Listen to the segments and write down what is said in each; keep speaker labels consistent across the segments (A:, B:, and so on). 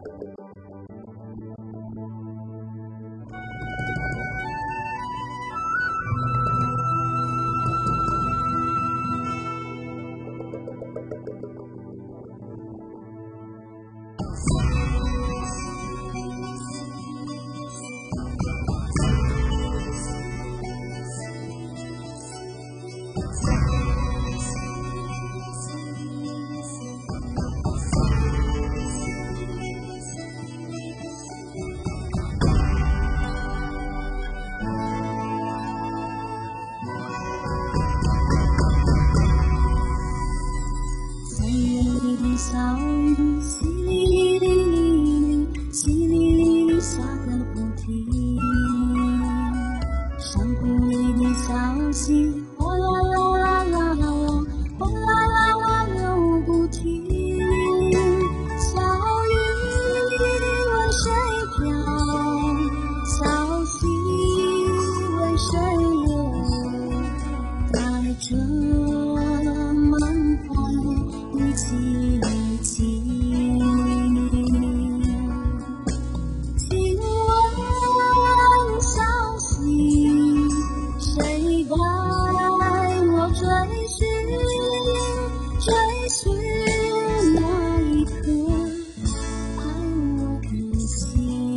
A: 小雨淅沥沥沥沥，淅沥沥沥下个不停。山谷里的小溪哗啦啦啦啦啦，哗啦啦啦流不停。小雨问谁飘，小溪问谁流，带着满怀的情。请问小溪，谁带我追寻？追寻那一颗爱我的心。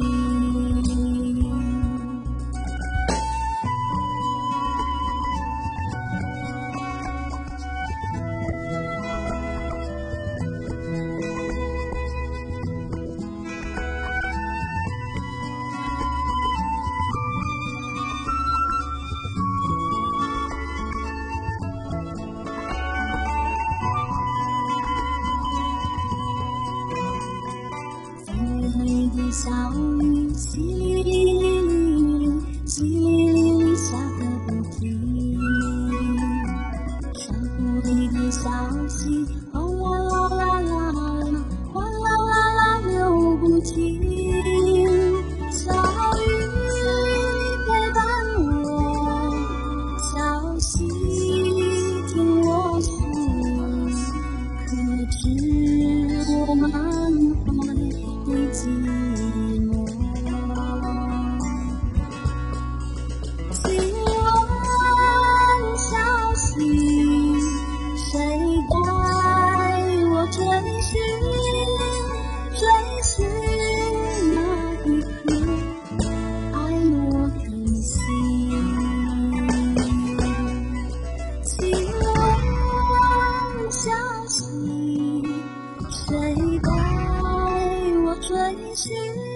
A: 小雨淅沥沥沥沥，淅沥沥沥下个不停。山谷里的小溪哗啦啦啦啦啦，哗啦啦啦流不停。小雨陪伴我，小溪听我诉，可知我满怀的寂寞。请问小溪，谁带我追寻？追寻那一颗爱我的心。请问小溪，谁带我追寻？